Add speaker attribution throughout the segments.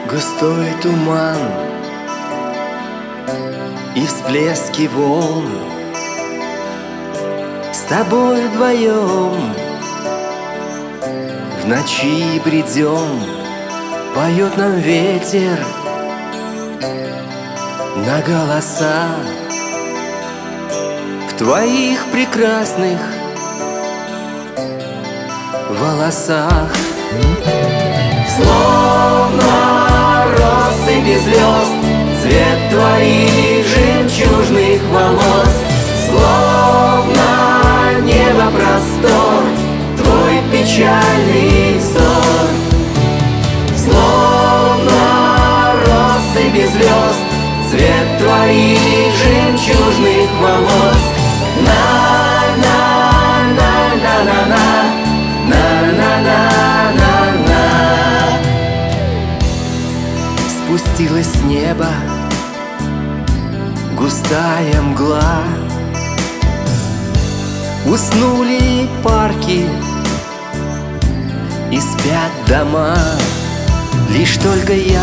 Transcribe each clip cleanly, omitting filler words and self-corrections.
Speaker 1: Густой туман и всплески волн. С тобой вдвоем в ночи бредем. Поет нам ветер на голоса. В твоих прекрасных волосах словно россыпи звезд цвет твоих жемчужных волос. Словно небо простор твой печальный взор. Словно россыпи звезд цвет твоих жемчужных волос. На-на-на-на-на-на, на-на-на-на-на. Спустилась с неба густая мгла. Уснули парки и спят дома. Лишь только я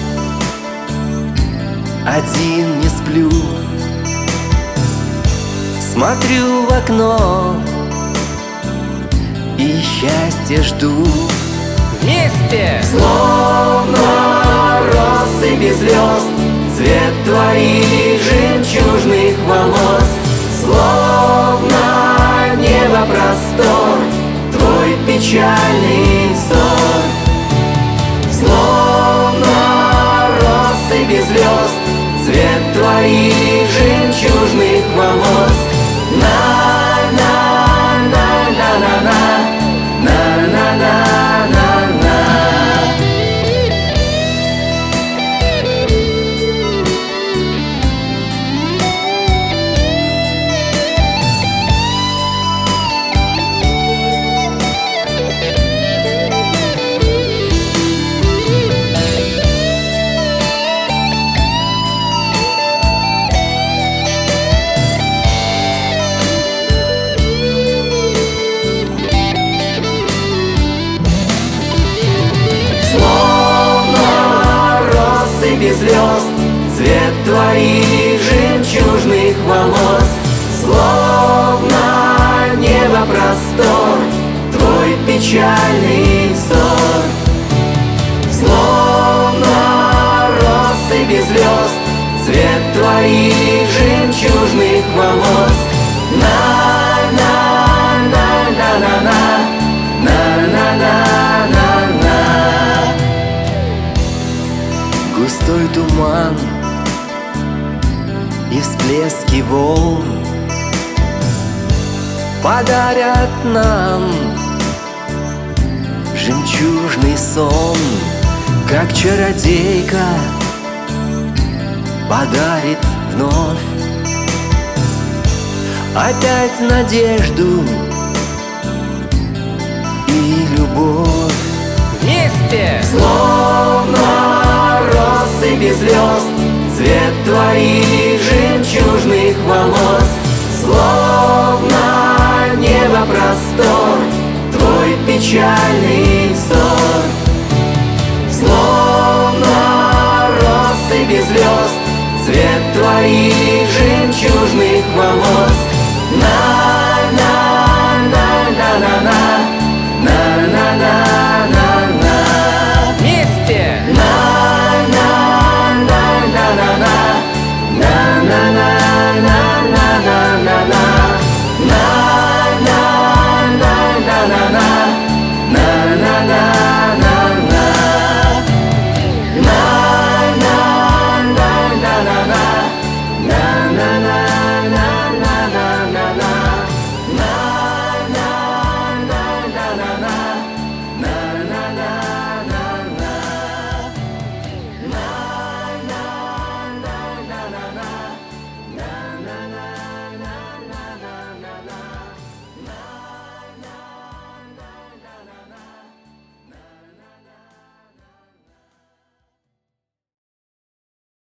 Speaker 1: один не сплю. Смотрю в окно и счастье жду. Вместе! Словно россыпи звезд цвет твоих жемчужных волос. Словно небо простор твой печальный взор. Словно россыпи звезд цвет твоих жемчужных волос. На-на-на-на-на-на, на-на-на-на-на. Россыпи звезд цвет твоих жемчужных волос. Словно небо простор твой печальный взор. Словно россыпи звезд цвет твоих жемчужных волос. На-на-на-на-на-на, на-на-на-на-на. Густой туман и всплески волн подарят нам жемчужный сон, как чародейка подарит вновь опять надежду и любовь. Вместе! Словно россыпи звезд цвет твоих жемчужных волос. Словно небо простор твой печальный взор. Словно россыпи звезд цвет твоих